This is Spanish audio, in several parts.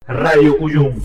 Radio Cuyum.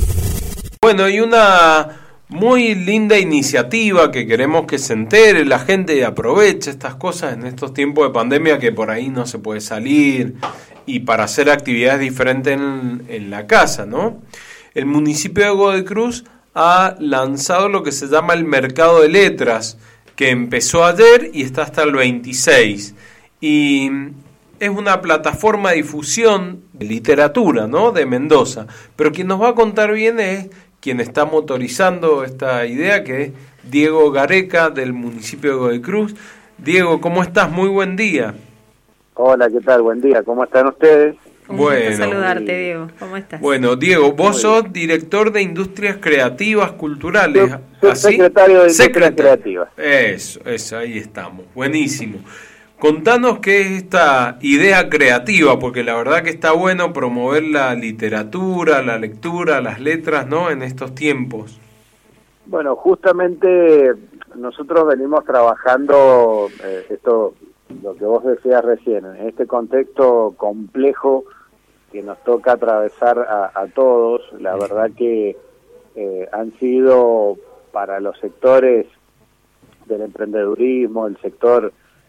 Bueno, y una muy linda iniciativa que queremos que se entere la gente y aproveche estas cosas en estos tiempos de pandemia que por ahí no se puede salir y para hacer actividades diferentes en la casa, ¿no? El municipio de Godoy Cruz ha lanzado lo que se llama el Mercado de Letras, que empezó ayer y está hasta el 26. Y es una plataforma de difusión de literatura, ¿no?, de Mendoza. Pero quien nos va a contar bien es quien está motorizando esta idea, que es Diego Gareca, del municipio de Godoy Cruz. Diego, ¿cómo estás? Muy buen día. Hola, ¿qué tal? Buen día. ¿Cómo están ustedes? Un gusto saludarte, Diego. ¿Cómo estás? Bueno, Diego, vos sos director de Industrias Creativas Culturales. Soy secretario de Industrias Creativas. Eso, ahí estamos. Buenísimo. Contanos qué es esta idea creativa, porque la verdad que está bueno promover la literatura, la lectura, las letras, ¿no?, en estos tiempos. Bueno, justamente nosotros venimos trabajando esto, lo que vos decías recién, en este contexto complejo que nos toca atravesar a todos. La verdad que han sido para los sectores del emprendedurismo, el sector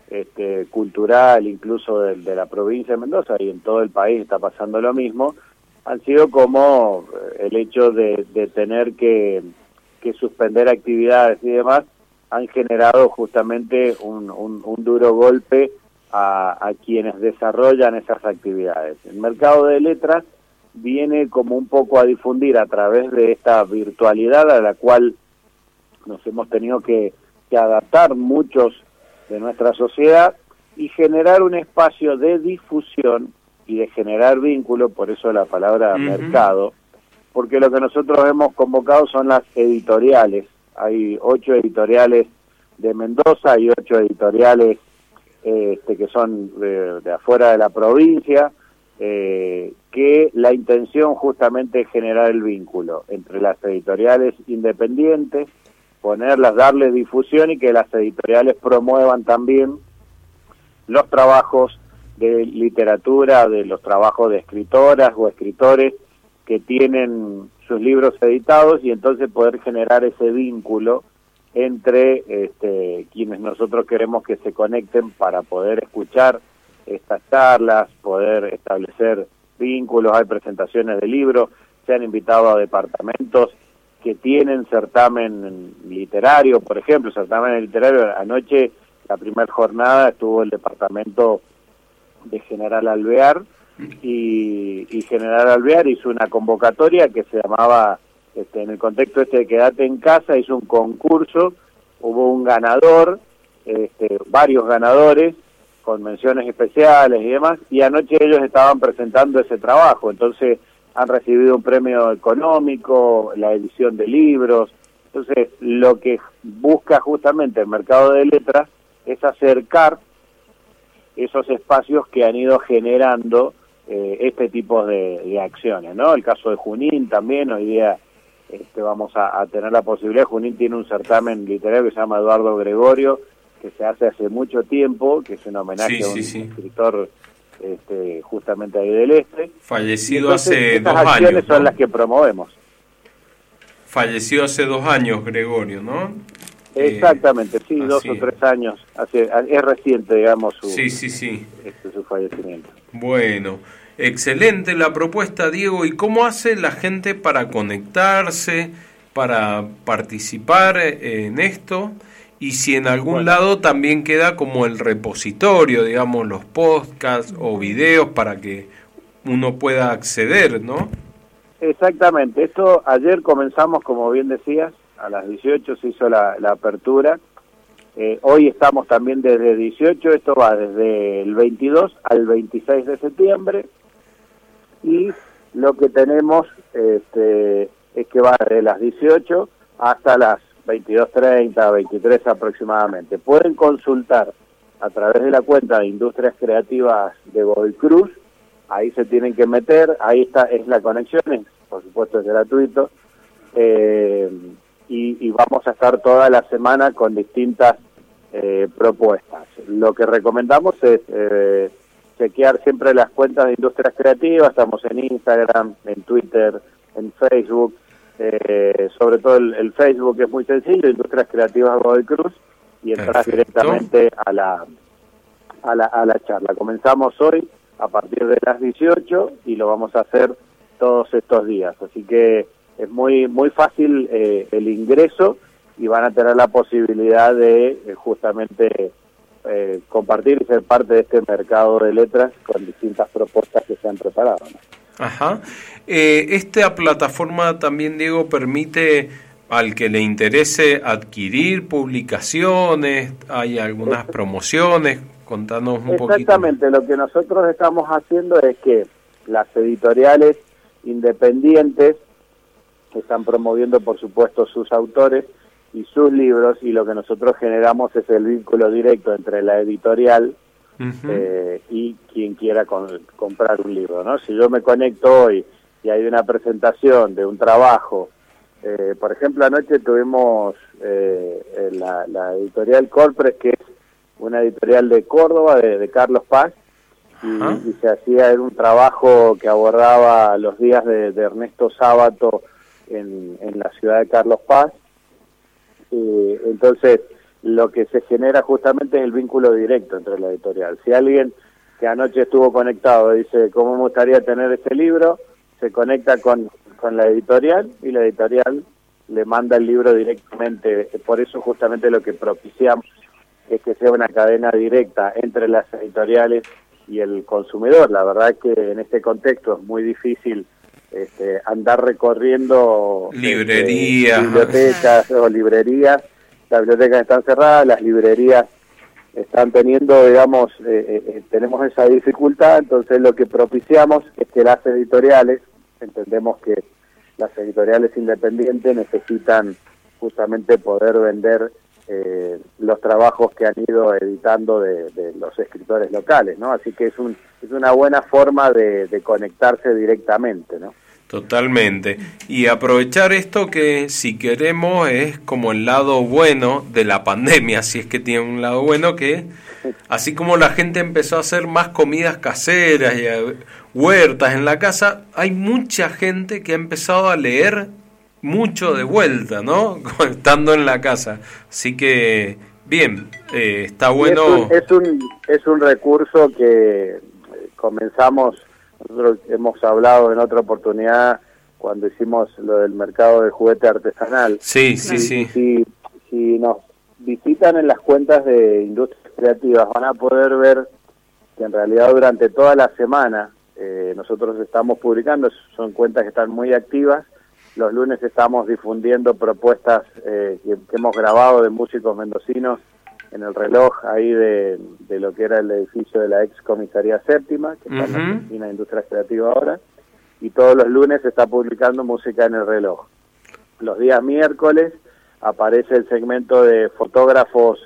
cultural, incluso de la provincia de Mendoza, y en todo el país está pasando lo mismo, han sido como el hecho de tener que suspender actividades y demás, han generado justamente un duro golpe a quienes desarrollan esas actividades. El mercado de letras viene como un poco a difundir a través de esta virtualidad a la cual nos hemos tenido que adaptar muchos de nuestra sociedad, y generar un espacio de difusión y de generar vínculo, por eso la palabra mercado, porque lo que nosotros hemos convocado son las editoriales. Hay 8 editoriales de Mendoza y 8 editoriales que son de afuera de la provincia, que la intención justamente es generar el vínculo entre las editoriales independientes, ponerlas, darles difusión, y que las editoriales promuevan también los trabajos de literatura, de los trabajos de escritoras o escritores que tienen sus libros editados, y entonces poder generar ese vínculo entre quienes nosotros queremos que se conecten para poder escuchar estas charlas, poder establecer vínculos. Hay presentaciones de libros, se han invitado a departamentos que tienen certamen literario, por ejemplo, certamen literario. Anoche, la primera jornada, estuvo el departamento de General Alvear, y General Alvear hizo una convocatoria que se llamaba, en el contexto de Quédate en Casa, hizo un concurso, hubo un ganador, varios ganadores, con menciones especiales y demás, y anoche ellos estaban presentando ese trabajo. Entonces han recibido un premio económico, la edición de libros. Entonces, lo que busca justamente el mercado de letras es acercar esos espacios que han ido generando este tipo de acciones, ¿no? El caso de Junín también, hoy día vamos a tener la posibilidad. Junín tiene un certamen literario que se llama Eduardo Gregorio, que se hace mucho tiempo, que es un homenaje a un escritor justamente ahí del este. Fallecido hace 2 años. Estas acciones son las que promovemos. Fallecido hace 2 años, Gregorio, ¿no? Exactamente, sí, 2 o 3 años. Es reciente, digamos, su fallecimiento. Bueno, excelente la propuesta, Diego. ¿Y cómo hace la gente para conectarse, para participar en esto? Y si en algún lado también queda como el repositorio, digamos, los podcasts o videos para que uno pueda acceder, ¿no? Exactamente. Esto ayer comenzamos, como bien decías, a las 18 se hizo la apertura. Hoy estamos también desde 18, esto va desde el 22 al 26 de septiembre. Y lo que tenemos es que va desde las 18 hasta las 22:30, 23 aproximadamente. Pueden consultar a través de la cuenta de Industrias Creativas de Godoy Cruz, ahí se tienen que meter, ahí es la conexión, por supuesto es gratuito, y vamos a estar toda la semana con distintas propuestas. Lo que recomendamos es chequear siempre las cuentas de Industrias Creativas, estamos en Instagram, en Twitter, en Facebook, sobre todo el Facebook es muy sencillo, Industrias Creativas Godoy Cruz, y entras directamente a la charla. Comenzamos hoy a partir de las 18 y lo vamos a hacer todos estos días, así que es muy fácil el ingreso y van a tener la posibilidad de justamente compartir y ser parte de este mercado de letras con distintas propuestas que se han preparado, ¿no? Ajá. Esta plataforma también, Diego, permite al que le interese adquirir publicaciones, hay algunas promociones, contanos un poquito. Exactamente, lo que nosotros estamos haciendo es que las editoriales independientes están promoviendo, por supuesto, sus autores y sus libros, y lo que nosotros generamos es el vínculo directo entre la editorial y quien quiera comprar un libro, ¿no? Si yo me conecto hoy y hay una presentación de un trabajo, por ejemplo, anoche tuvimos la editorial Corpres, que es una editorial de Córdoba, de Carlos Paz, y se hacía un trabajo que abordaba los días de Ernesto Sábato en la ciudad de Carlos Paz. Entonces, lo que se genera justamente es el vínculo directo entre la editorial. Si alguien que anoche estuvo conectado dice, ¿cómo me gustaría tener este libro?, se conecta con la editorial y la editorial le manda el libro directamente. Por eso justamente lo que propiciamos es que sea una cadena directa entre las editoriales y el consumidor. La verdad es que en este contexto es muy difícil andar recorriendo librerías, bibliotecas o librerías. Las bibliotecas están cerradas, las librerías están teniendo, digamos, tenemos esa dificultad. Entonces lo que propiciamos es que las editoriales, entendemos que las editoriales independientes necesitan justamente poder vender los trabajos que han ido editando de los escritores locales, ¿no? Así que es una buena forma de conectarse directamente, ¿no? Totalmente. Y aprovechar esto que, si queremos, es como el lado bueno de la pandemia, si es que tiene un lado bueno, que así como la gente empezó a hacer más comidas caseras y huertas en la casa, hay mucha gente que ha empezado a leer mucho de vuelta, ¿no? Estando en la casa. Así que, bien, está bueno. Es un recurso que comenzamos. Nosotros hemos hablado en otra oportunidad cuando hicimos lo del mercado de juguete artesanal. Sí. Si nos visitan en las cuentas de Industrias Creativas van a poder ver que en realidad durante toda la semana nosotros estamos publicando, son cuentas que están muy activas. Los lunes estamos difundiendo propuestas que hemos grabado de músicos mendocinos en el reloj ahí de lo que era el edificio de la ex comisaría séptima, que está en la oficina de Industrias Creativas ahora, y todos los lunes se está publicando música en el reloj. Los días miércoles aparece el segmento de fotógrafos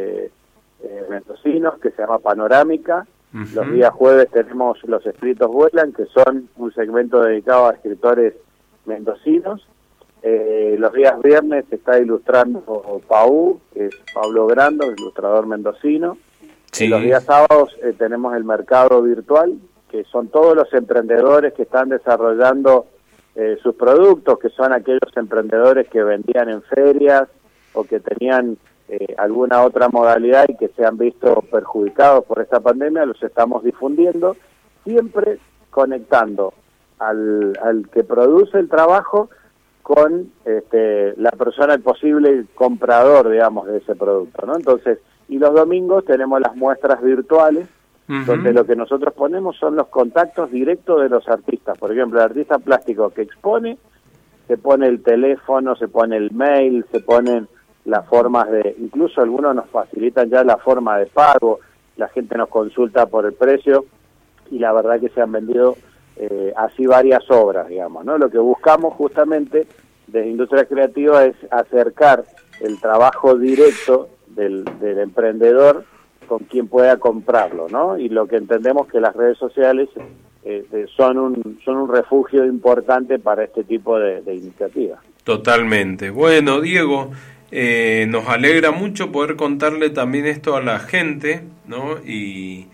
mendocinos que se llama Panorámica. Los días jueves tenemos Los Escritos Vuelan, que son un segmento dedicado a escritores mendocinos. Los días viernes se está ilustrando Pau, que es Pablo Grando, ilustrador mendocino. Sí. Los días sábados tenemos el mercado virtual, que son todos los emprendedores que están desarrollando sus productos, que son aquellos emprendedores que vendían en ferias o que tenían alguna otra modalidad y que se han visto perjudicados por esta pandemia. Los estamos difundiendo, siempre conectando al que produce el trabajo con la persona, el posible comprador, digamos, de ese producto, ¿no? Entonces, y los domingos tenemos las muestras virtuales, donde lo que nosotros ponemos son los contactos directos de los artistas. Por ejemplo, el artista plástico que expone, se pone el teléfono, se pone el mail, se ponen las formas incluso algunos nos facilitan ya la forma de pago, la gente nos consulta por el precio, y la verdad que se han vendido así varias obras, digamos, ¿no? Lo que buscamos justamente desde Industria Creativa es acercar el trabajo directo del emprendedor con quien pueda comprarlo, ¿no? Y lo que entendemos que las redes sociales son un refugio importante para este tipo de iniciativas. Totalmente. Bueno, Diego, nos alegra mucho poder contarle también esto a la gente, ¿no? Y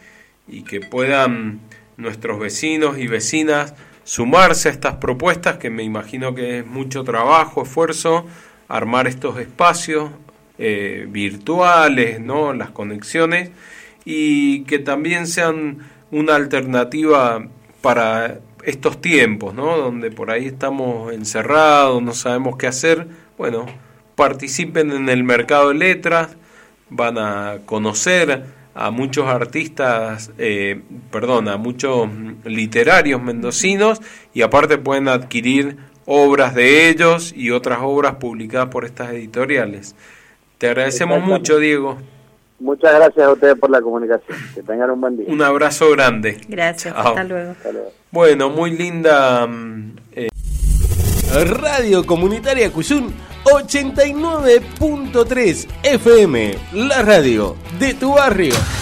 y que puedan nuestros vecinos y vecinas sumarse a estas propuestas, que me imagino que es mucho trabajo, esfuerzo, armar estos espacios virtuales, ¿no? Las conexiones, y que también sean una alternativa para estos tiempos, ¿no? Donde por ahí estamos encerrados, no sabemos qué hacer. Bueno, participen en el mercado de letras, van a conocer a muchos artistas, a muchos literarios mendocinos, y aparte pueden adquirir obras de ellos y otras obras publicadas por estas editoriales. Te agradecemos mucho, Diego. Muchas gracias a ustedes por la comunicación. Que tengan un buen día. Un abrazo grande. Gracias, hasta luego. Bueno, muy linda. Radio Comunitaria Cuyún 89.3 FM, la radio de tu barrio.